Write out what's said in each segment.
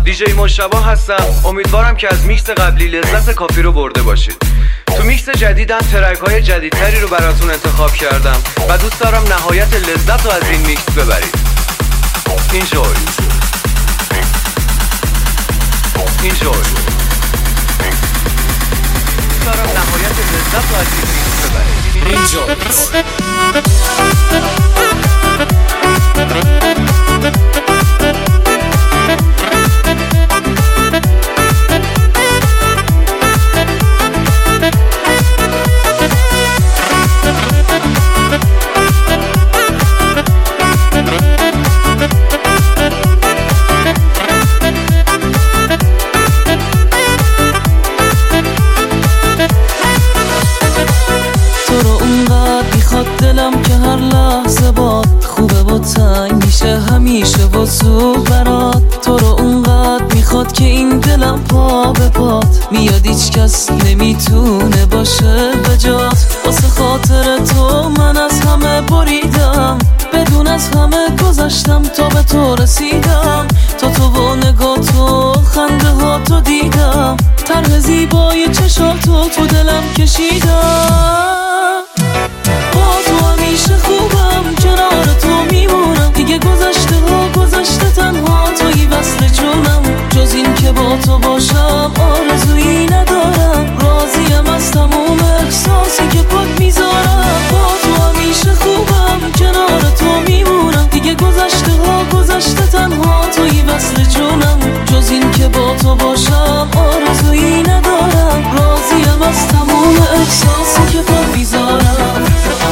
دیجی مشتبه هستم. امیدوارم که از میکس قبلی لذت کافی رو برده باشید. تو میکس جدیدم ترک های جدیدتری رو براتون انتخاب کردم و دوست دارم نهایت لذت رو از این میکس ببرید. Enjoy. Enjoy. دوست دارم نهایت لذت رو از این میکس ببرید. Enjoy. دلم که هر لحظه باد خوبه و تنگ میشه همیشه و زود برات. تو رو اونقدر میخواد که این دلم پا به پات میاد، هیچ کس نمیتونه باشه به جات. واسه خاطر تو من از همه بریدم، بدون از همه گذشتم تا به تو رسیدم. تا تو و نگاه تو خنده ها تو دیدم، طرح زیبای چشاتو تو دلم کشیدم. با تو همیشه خوبم، کنار تو میمونم، دیگه گذشته ها گذشته، تنها توی وصل جونم. جز این که با تو باشم آرزویی ندارم، راضیم از تموم احساسی که پات میذارم. با تو همیشه خوبم، کنار تو میمونم، دیگه گذشته ها گذشته، تنها توی وصل جونم. جز این که با تو باشم آرزویی ندارم، راضیم از تموم احساسی که پات میذارم.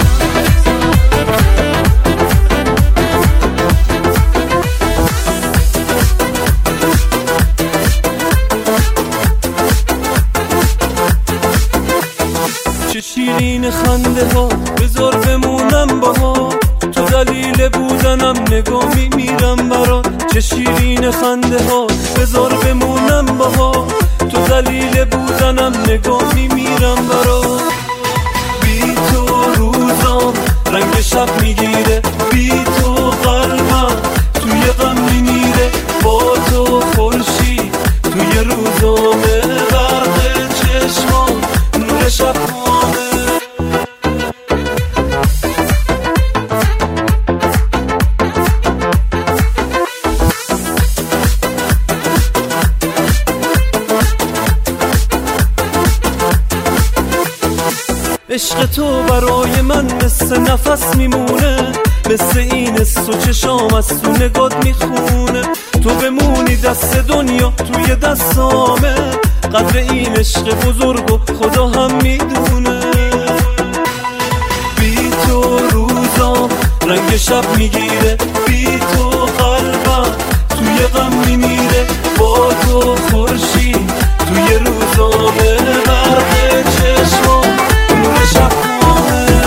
چه شیرین خنده ها بذار بمونم باها، تو دلیل بودنم نگاه میمیرم برات. چه شیرین خنده ها بذار بمونم باها، تو دلیل بودنم نگاه میمیرم برات. بی تو روزام رنگ شب میگیره، بی تو قلبم توی غم میمیره. با تو خورشید توی روزامه، غرق چشمام نور شب خانه. عشق تو برای من مثل نفس میمونه، مثل این سو چشام از تو نگات میخونه. تو بمونی دست دنیا توی دستامه، قدر این عشق بزرگ و خدا هم میدونه. بی تو روزام رنگ شب میگیره، بی تو قلبم توی غم میمیره. با تو خورشید توی روزامه، غرق چشمام نور شب خانه.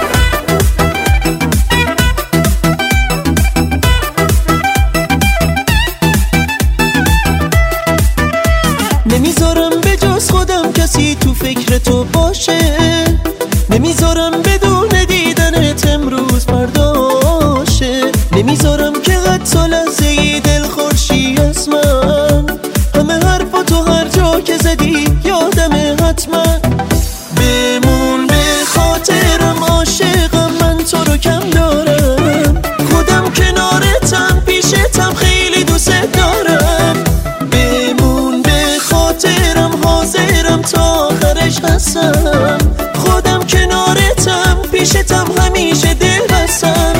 نمیذارم به جز خودم کسی تو فکر تو باشه، نمیذارم بدون دیدنت امروز پرداشه. نمیذارم که حتی لحظه دل خورشی از من، همه حرفا تو هر جا که زدی یادمه حتما. بمون به خاطرم، عاشقم من تو رو کم دارم، خودم کنارتم پیشتم خیلی دوست دارم. بمون به خاطرم، حاضرم تا آخرش هستم، خودم کنارتم پیشتم همیشه دل بستم.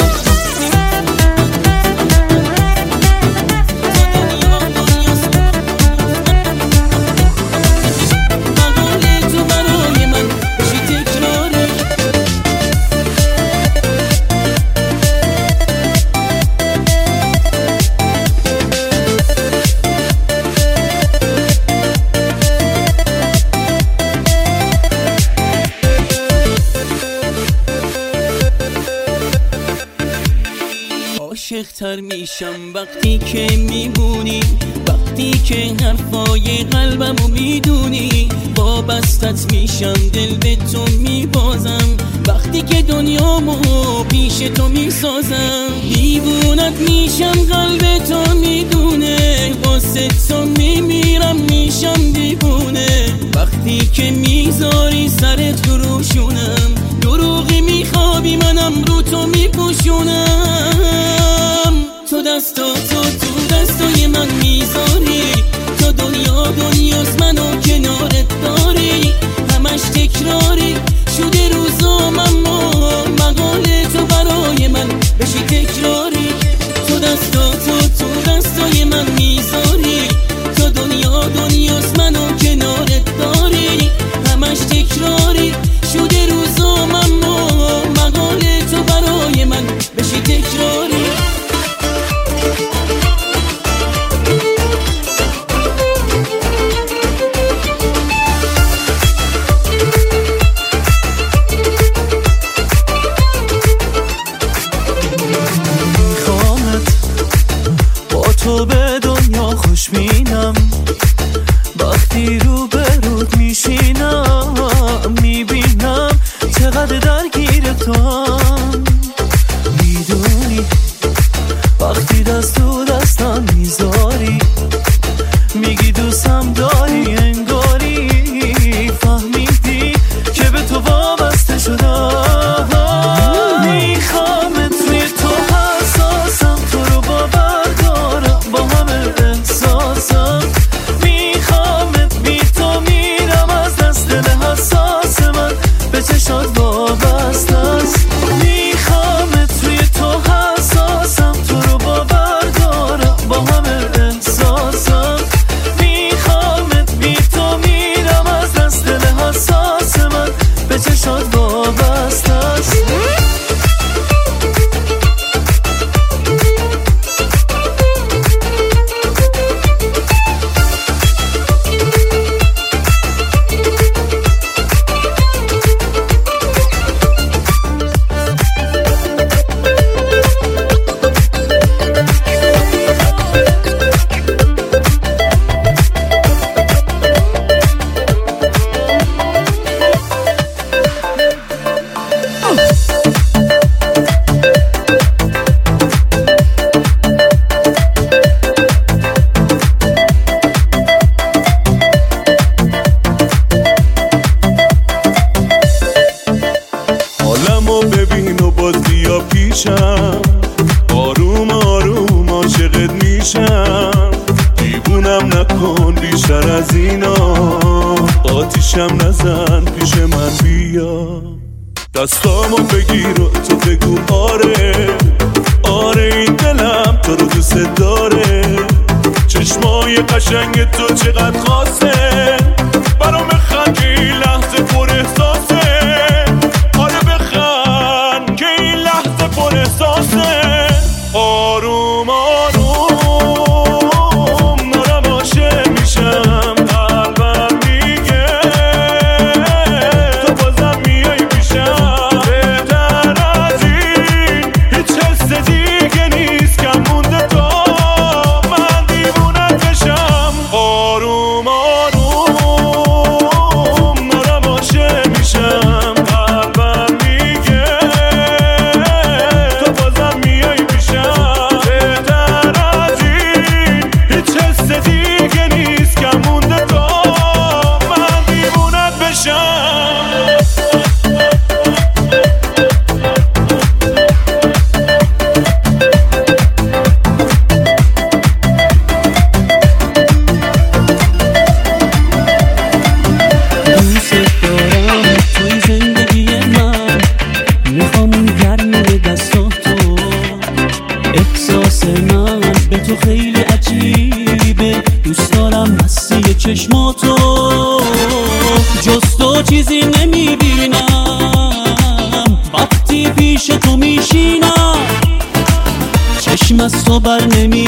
عاشق‌تر میشم وقتی که میمونی، وقتی که حرفای قلبمو میدونی. وابستت میشم دل به تو میبازم، وقتی که دنیامو پیش تو میسازم. دیوونت میشم قلب تو میدونه، واسه تو به دنیا خوشبینم، وقتی رو به رود میشینم میبینم چقدر درگیر تو هم. میدونی وقتی دست تو دستم میذاری میگی دوستم داری، انگاری فهمیدی که به تو وابسته شدم. میخوام توی تو حساسم، تو رو باور دارم با همه احساسم. میخوامت بی تو میرم از دست دل حساس من، به چشات وابسته است. میخوامت توی تو حساسم، تو رو باور دارم با همه احساسم. میخوامت بی تو میرم از دست دل حساس من، به چشات وابسته است. حالمو ببین و باز بیا پیشم، آروم آروم عاشقت میشم. دیوونم نکن بیشتر از اینا، آتیشم نزن پیش من بیا. دستامو بگیر و تو بگو آره آره، این دلم تو رو دوست داره. چشمای قشنگ تو چقدر خاصه، برام بخند که این لحظه پر احساسه. آره بخند که این لحظه پر احساسه. آروم آروم دارم عاشق میشم، قلبم میگه تو بازم میای پیشم. بهتر از این هیچ حس دیگه نیست که مونده تا من دیوونت بشم. آروم آروم دارم عاشق میشم، قلبم میگه تو بازم میای پیشم. بهتر از این هیچ حس دیگه نیست که مونده تا من دیوونت بشم. دوست دارم توی زندگی من، میخوام اون گرمی دستات تو. احساس من به تو خیلی عجیبه، دوست دارم مستی چشماتو. جز تو چیزی نمیبینم وقتی پیش تو میشینم. چشم از تو بر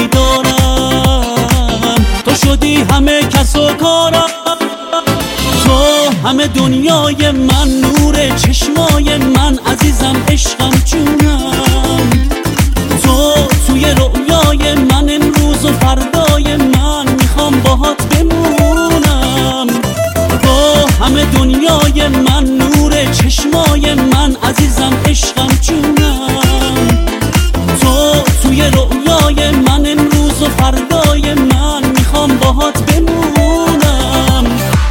نمیدارم، تو شدی همه کس و کارم. تو همه دنیای من، نور چشمای من، عزیزم عشقم جونم. تو توی رویای من، امروز و فردای من، میخوام باهات بمونم. تو همه دنیای من، نور چشمای من، عزیزم عشقم جونم. تو توی رویای من، امروز و فردای من، میخوام باهات بمونم.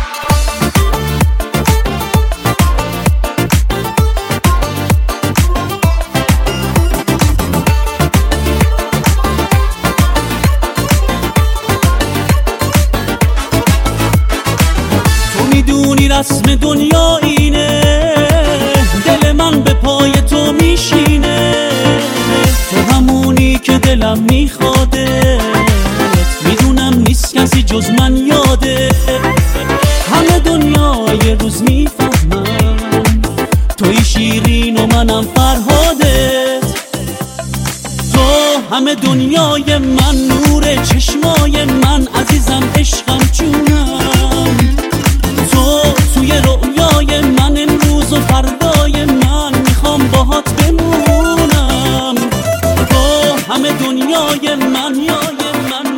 تو میدونی رسم دنیا اینه، دل من به پای تو میشینه. تو همونی که دلم میخواده، میدونم نیست کسی جز من یاده. همه دنیا یه روز میفهمم توی شیرین و منم فرهادت. تو همه دنیای من، نور چشمای من، عزیزم عشقم جونم. تو توی رویای من، امروز و فردای من، میخوام باهات بمونم. تو همه دنیای من،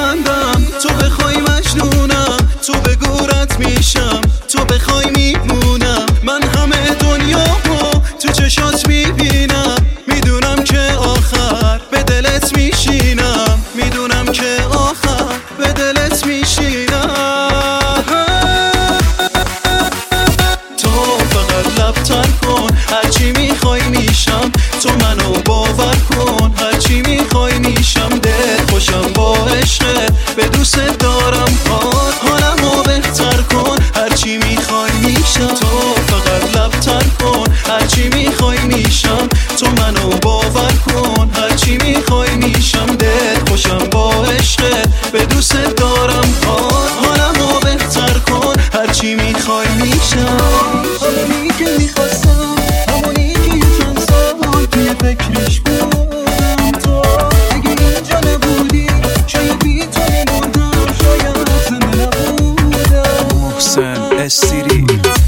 میخندم، تو بخوای مجنونم، تو بگورت میشم، تو بخوای میمونم. من همه دنیامو تو چشات میبینم، میدونم که آخر به دلت میشینم، میدونم که آخر به دلت میشینم. تو فقط لبتر کن، هرچی میخوای میشم، تو منو باور کن، هرچی میخوای میشم. دل خوشم با عشقت، به دوست دارم پاد، حالمو بهتر کن، هرچی میخوای میشم. تو فقط لبتر کن، هرچی میخوای میشم، تو منو باور کن، هرچی میخوای میشم. دل خوشم با عشقت، به دوست دارم پاد، حالمو بهتر کن، هرچی میخوای میشم. همونی که میخواستم، همونی که یه چند سال توی فکرش بودم. تو اگه اینجا نبودی، شاید بی تو میمردم، شاید زنده نبودم. محسن استیری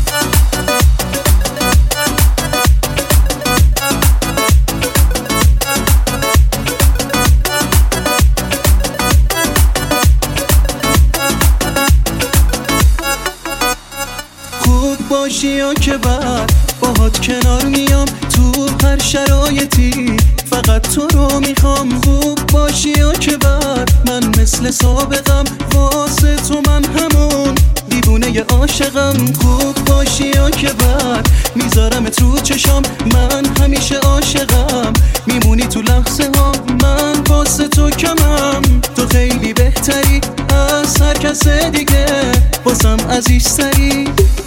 خوب باشی یا که بعد باهات کنار میام، تو هر شرایطی فقط تو رو میخوام. خوب باشی یا که بعد من مثل سابقم، واسه تو من همون دیوونه عاشقم. خوب باشی یا که بعد میذارمت رو چشام، من همیشه عاشقم، میمونی تو لحظه ها، من واسه تو کمم. تو خیلی بهتری از هر کس دیگه، واسم عزیزتری.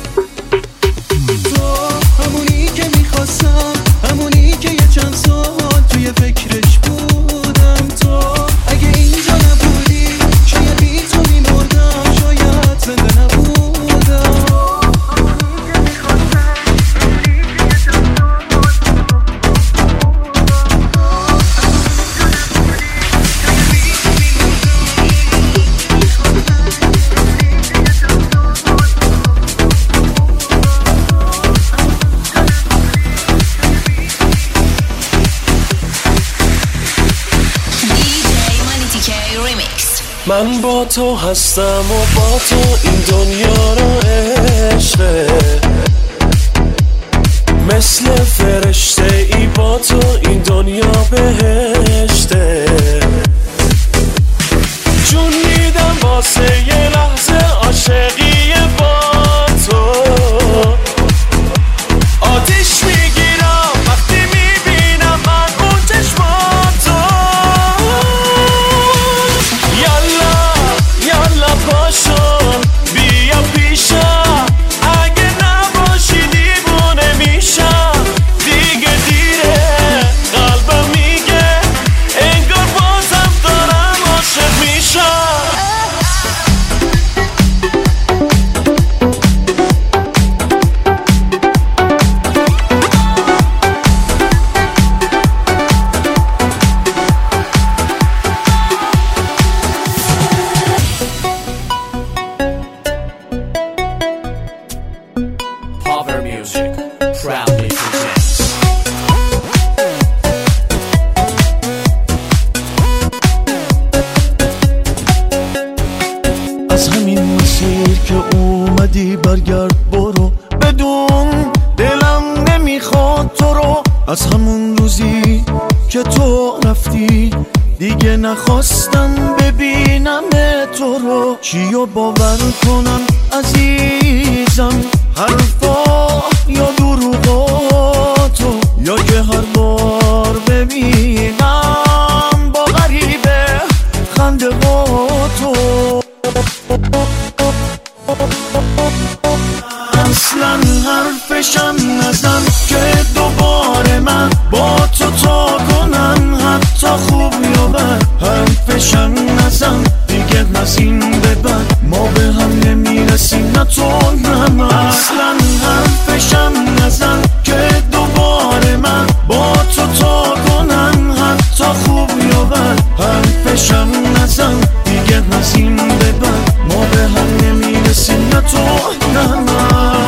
تو همونی که میخواستم، همونی که یه چند سال توی فکرش بودم. تو اگه اینجا نبودی، شاید بی تو میمردم، شاید زنده نبودم. من با تو هستم و با تو این دنیا رو عشقه، مثل فرشته ای با تو این دنیا بهشته. جون میدم واسه یه لحظه عاشقی با تو، آتیش میگیرم وقتی میبینم من اون چشماتو. یالا پاشو بیا پیشم، اگه نباشی دیوونه میشم. دیگه دیره قلبم میگه انگار بازم دارم عاشق میشم. Power Music proudly presents. از همین مسیر که اومدی برگرد برو، بدون دلم نمیخواد تو رو. از همون روزی که تو رفتی دیگه نخواستم ببینم تو رو. چیو باور کنم عزیزم، حرفا یا دروغاتو، یا که هر بار ببینم با غریبه خنده تو. اصلا حرفشم نزن که دوباره من با تو تا کنم، حتی خوب یا بد. حرفشم نزن دیگه، از این به بعد ما به هم نمیرسیم، نه تو نه من. اصلا حرفشم نزن که دوباره من با تو تا کنم، حتی خوب یا بد. حرفشم نزن دیگه، از این به بعد ما به هم نمیرسیم، نه تو نه من.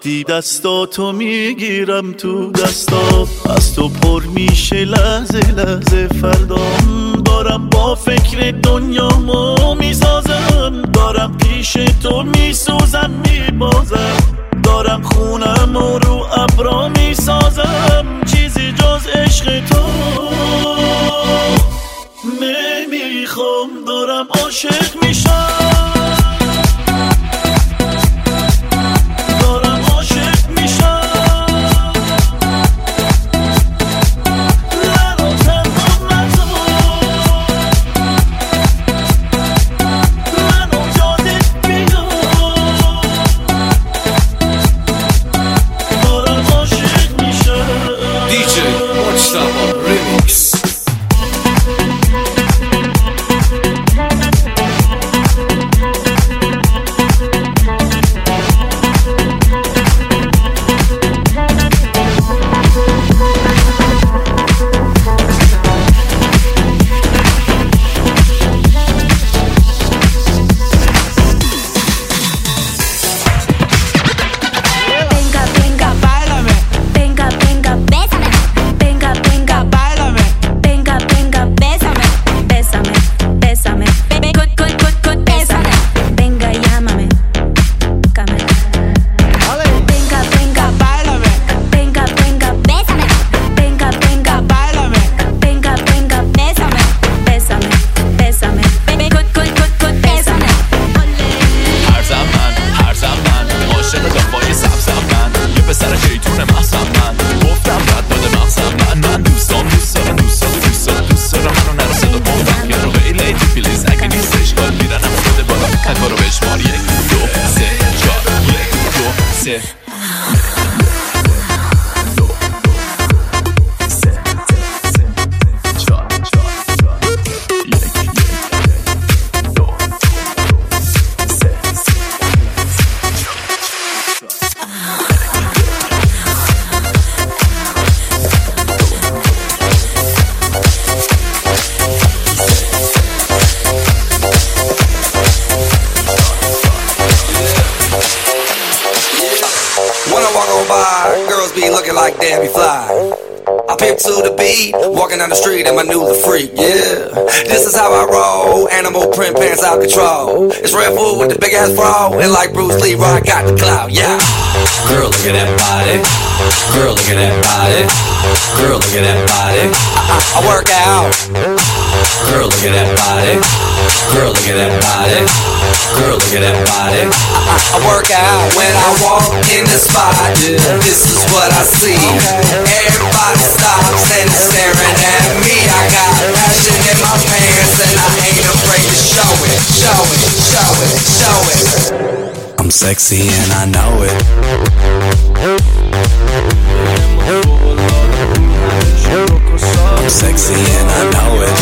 وقتی دستاتو میگیرم تو دستا، از تو پر میشه لحظه لحظه فردا. دارم با فکر دنیامو میسازم، دارم پیش تو میسوزم میبازم، دارم خونم و رو ابرا میسازم، چیزی جز عشق تو نمیخوام. دارم عاشق میشم، To the beat, walking down the street and my new the freak, yeah. This is how I roll, animal print pants out control. It's Red Bull with the big ass bra, and like Bruce Lee, I got the clout, yeah. Girl, look at that body. Girl, look at that body. Girl, look at that body. I work out. Girl, look at that body. Girl, look at that body. Girl, look at that body. I work out when I walk in the spot. This is what I see. Everybody stops and is staring at me. I got passion in my pants and I ain't afraid to show it. Show it, show it, show it. I'm sexy and I know it. I'm sexy and I know it.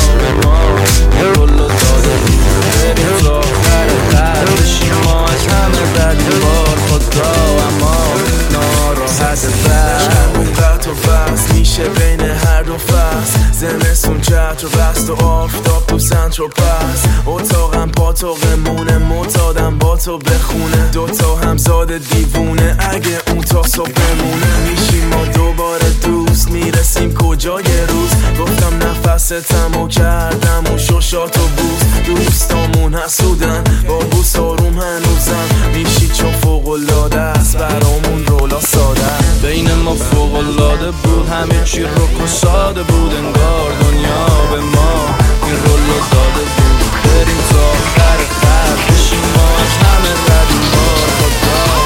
میشه بین هر دو فصل، زمستون چتر و بست و آفتاب تو سنتر و پس. اتاقم پاتوقمونه، معتادم با تو بخونه، دوتا همزاد دیوونه اگه اون تا صبح بمونه. میشیم ما دوباره دوست، میرسیم کجا یه روز. گفتم نفستم و کردم و ششات و بوس. دوستامون حسودن با بوس آروم هنوزم. میشی چون فوق‌العاده است برامون رولا ساده. بین ما فوق‌العاده بود، همه چی رک و ساده بود. انگار دنیا به ما این رولو داده بود. بریم تا آخر خط، بشیم ما از همه ردیم بار خدا.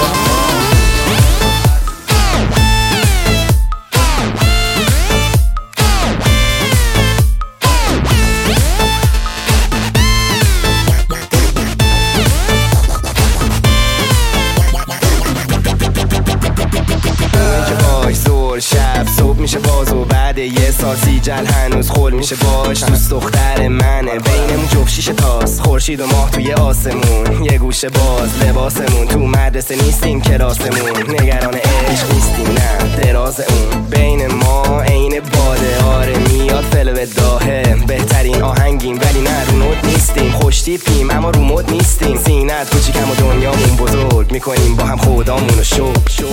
شب صبح میشه باز و بعد یه ساسی جل هنوز خول میشه باش. دوست دختر منه، بینمون جفت شیشه تاس، خورشید و ماه توی آسمون. یه گوشه باز لباسمون، تو مدرسه نیستیم کلاسمون. نگران عشق نیستیم نه دراز اون. بین ما عین باده، آره میاد فلو داهه. بهترین آهنگیم ولی نه رو نوت نیستیم. خوش تیپیم اما رو مود نیستیم. سینت کوچیکم و دنیامون بزرگ، میکنیم با هم خودامونو شو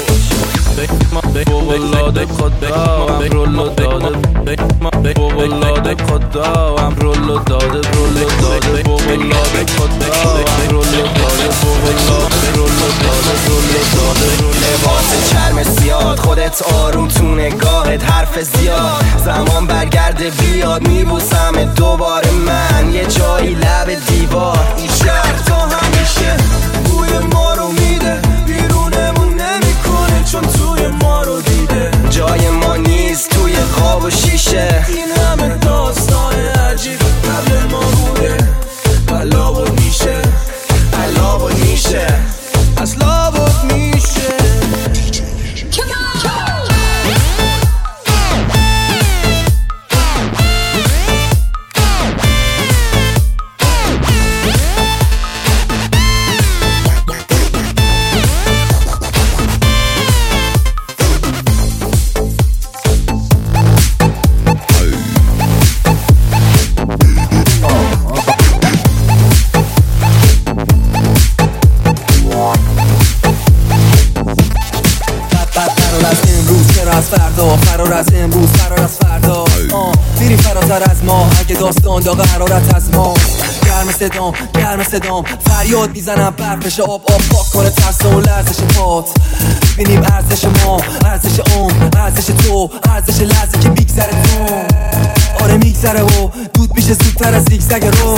بولاده خدا هم رولو داده بولاده خدا هم رولو داده بولاده خدا هم رولو داده رولو داده لباس چرم زیاد خودت آروم تو نگاهت حرف زیاد زمان برگرده بیاد میبوسم دوباره من یه جایی لب دیوار این شهر تا همیشه بوی ما رو میده بیرونمون نمیکنه چون توی ما رو دیده جای ما نیست توی خواب و شیشه این همه داستان عجیب قبل ما بوده بلا و میشه بلا و میشه از لابد میشه فرار از امروز فرار از فردا میریم فراتر از ما اگه داستان داغ حرارت از ما گرم صدام فریاد میزنم برفش آب پاک کنه ترس و لرزش پات بینیم ارزش ما ارزش ارزش تو ارزش لحظه که میگذره تو آره میگذره و دود میشه زودتر از زیگزگ رو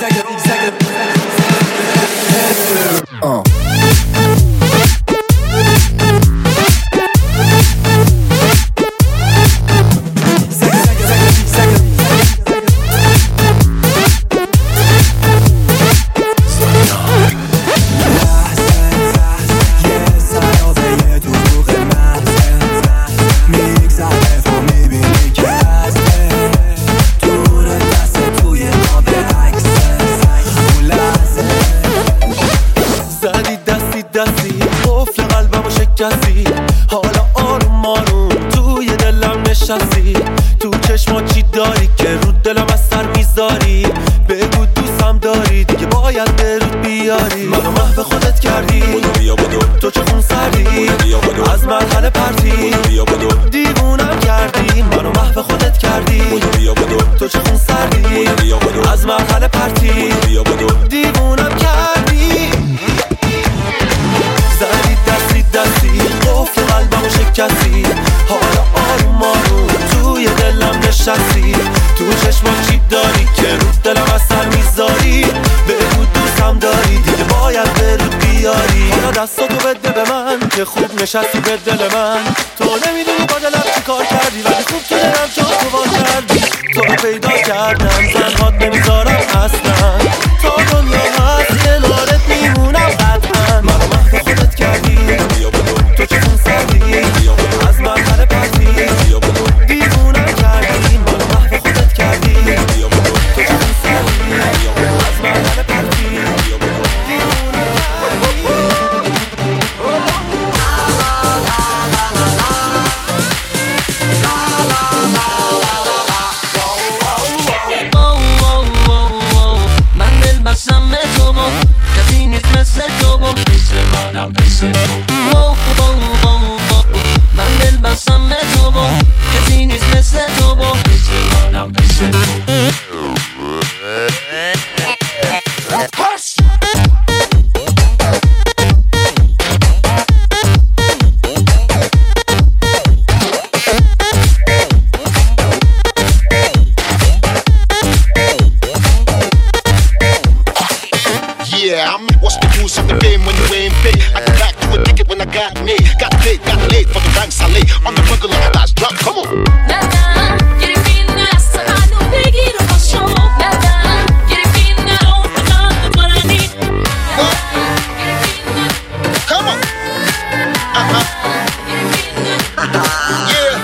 حالا آروم آروم توی دلم نشستی تو چشما چی داری که رو دلم از سر میذاری بگو دوستم داری دیگه باید درود بیاری منو محو خودت کردی تو چه خون سردی از مرحله پرتی دیوونم کردی منو محو خودت کردی تو چه خون سردی از مرحله پرتی دیوونم کردی زدی دستی قفل قلبمو شکستی حالا آروم آروم توی دلم نشستی تو چشما چی داری که رو دلم از سر میذاری بگو دوستم داری دیگه باید برود بیاری حالا دستاتو بده به من که خوب نشستی به دل من تو نمیدونی با دلم چی کار کردی ولی خوب تو دلم جا تو باز کردی تو رو پیدا کردم زنهات نمیذارم اصلا تا دنیا هست کنارت میمونم قطعا منو محو خودت کردی تو چه خون سردی از مرحله پرتی دیوونم کردی منو محو خودت کردی تو چه خون سردی از مرحله پرتی دیوونم من دلبستم به تو با کسی نیست مثل تو با من دلبستم به تو با کسی نیست مثل تو با What's the use of the game when you ain't paid? I can back to a ticket when I got me. Got late for the ranks I lay. On the regular, that's drop, come on. Come on. Yeah.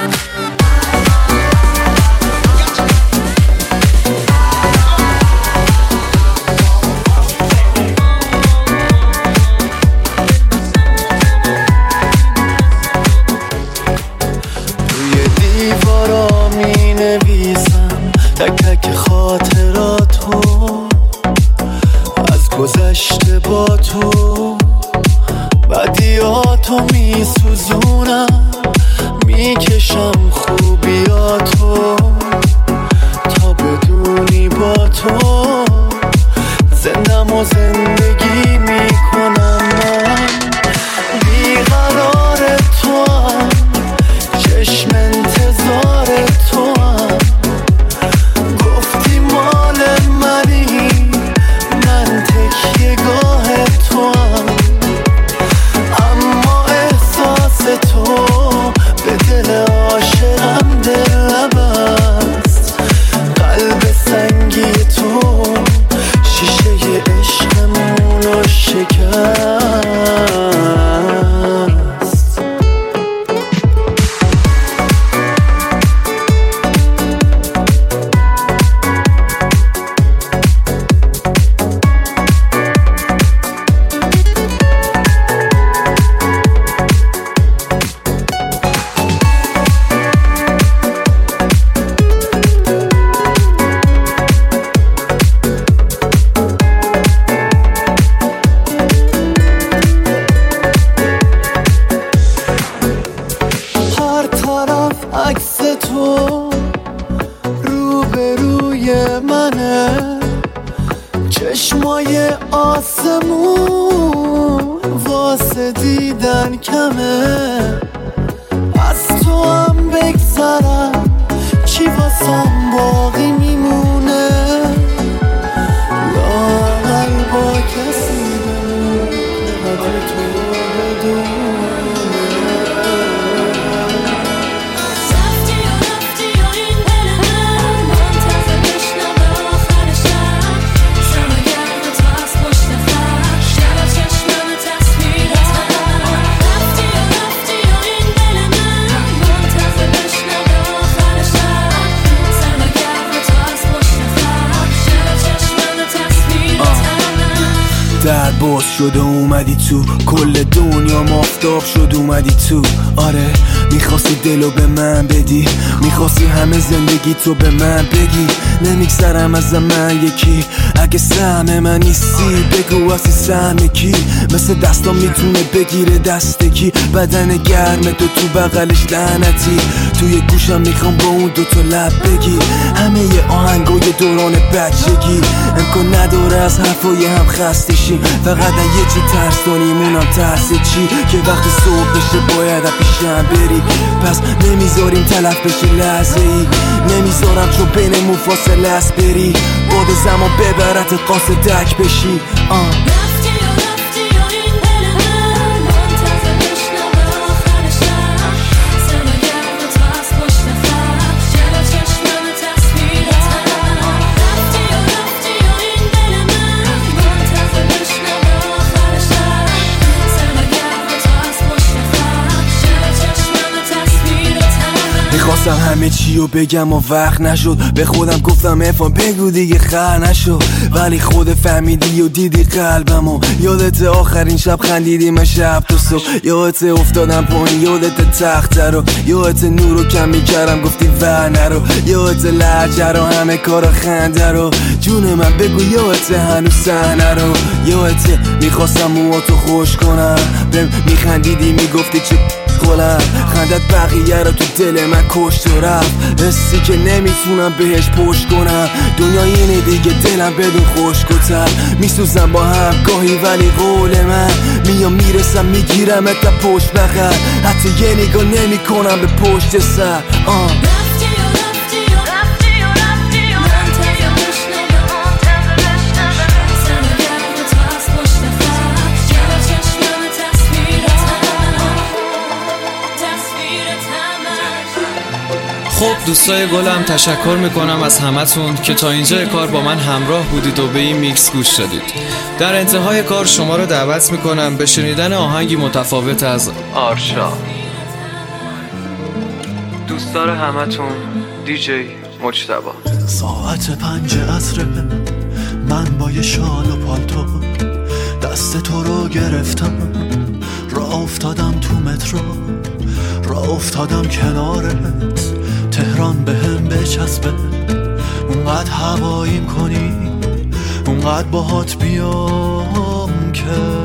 دیوارا تو زندم و زندگی میکنم من بیقرار تو هم چشم انتظار تو هم گفتی مال منی من تکیه گاه تو هم اما احساس تو به دل عاشقم دل نبست قلب سنگی تو شیشه عشقمون رو شکست چشمای آسمون واسه دیدن کمه از تو هم بگذرم چی واسم باقی میمونه لااقل با کسی قدر تو بدون در باز شده اومدی تو کل دنیا مافتاب شد اومدی تو آره میخواستی دلو به من بدی میخواستی همه زندگی تو به من بگی نمیگذرم از من یکی اگه سهم من نیستی بگو اصلی سهم کی مثل دستام میتونه بگیره دستگی بدن گرم تو بغلش لعنتی توی گوشم میخوام با اون دوتا لب بگی همه ی آهنگای دوران بچگی امکان نداره از حرفای هم خسته شیم فقط یه چی ترس داریم اونم ترس چی که وقتی صبح بشه باید پیشم بری پس نمیذاریم تلف بشه لحظه ای نمیذارم چون بینمون فاصله است بری باد زمان ببرت قاصدک بشی میخواستم همه چی رو بگم و وقت نشد به خودم گفتم افان بگو دیگه خر نشد ولی خود فهمیدی و دیدی قلبمو یادت آخرین شب خندیدیم شب تو صبح یادت افتادم پایین یادت تخت رو یادت نور رو کم میکردم گفتی ور نرو یادت لحجه رو همه کار خنده رو جون من بگو یادت هنوز صحنه رو یادت میخواستم موهاتو خوش کنم بهم میخندیدی میگفتی چه خلم خندت بقیه رو تو دل من کشت و رفت حسی که نمیتونم بهش پشت کنم دنیا اینه دیگه دلم بدون خشک و تر میسوزم با هم گاهی ولی قول من میام میرسم میگیرم تا پشت بغل حتی یه نگاه نمی کنم به پشت سر خب دوستای گلم تشکر میکنم از همتون که تا اینجا کار با من همراه بودید و به این میکس گوش دادید. در انتهای کار شما رو دعوت میکنم به شنیدن آهنگی متفاوت از آرشا. دوستدار همتون دیجی مجتبی. ساعت 5 عصر من با یه شال و پالتو دست تو رو گرفتم راه افتادم تو مترو راه افتادم کنارت تهران به هم بچسبه اونقدر هواییم کنی اونقدر باهات بیام که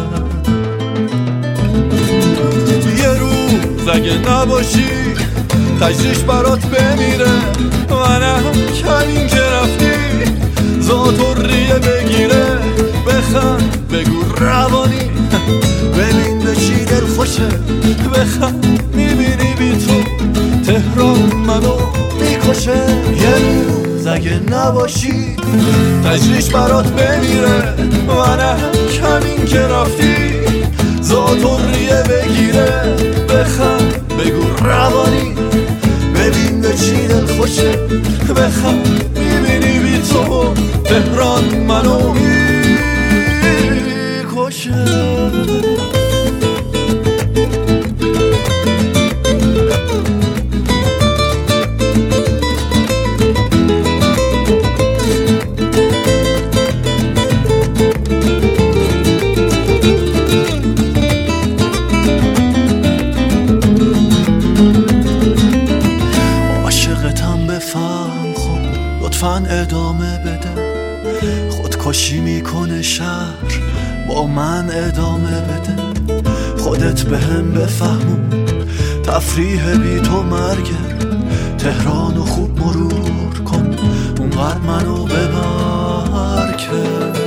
یه روز اگه نباشی تجریش برات بمیره منم کمین که رفتی زاتوریه بگیره بخند بگو روانی ببین به چی دل خوشه بخند میبینی بی تو تهران منو میکشه یه روز اگه نباشی تجریش برات بمیره منه کمین که رفتی زاتوریه بگیره بخند بگو روانی ببین به چی دل خوشه بخند میبینی بی تو تهران منو میکشه ادامه بده خودکشی میکنه شهر با من ادامه بده خودت بهم بفهمون تفریح بی تو مرگه تهرانو خوب مرور کن اونقدر منو ببر که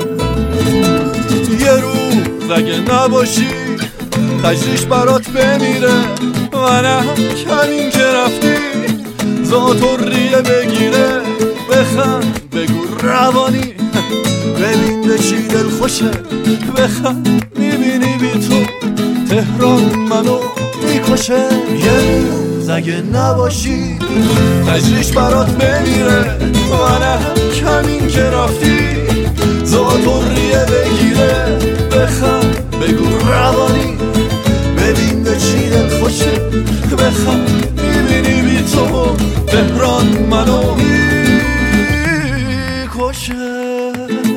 یه روز اگه نباشی تجریش برات بمیره منم کمین که رفتی زاتوریه بگیره بخند بگو روانی ببین به چی دل خوشه بخند میبینی بی تو تهران منو میکشه یه روز اگه نباشی تجریش برات بمیره منم کمین که رفتی زاتوریه بگیره بخند بگو روانی ببین به چی دل خوشه بخند میبینی بی تو تهران منو میکشه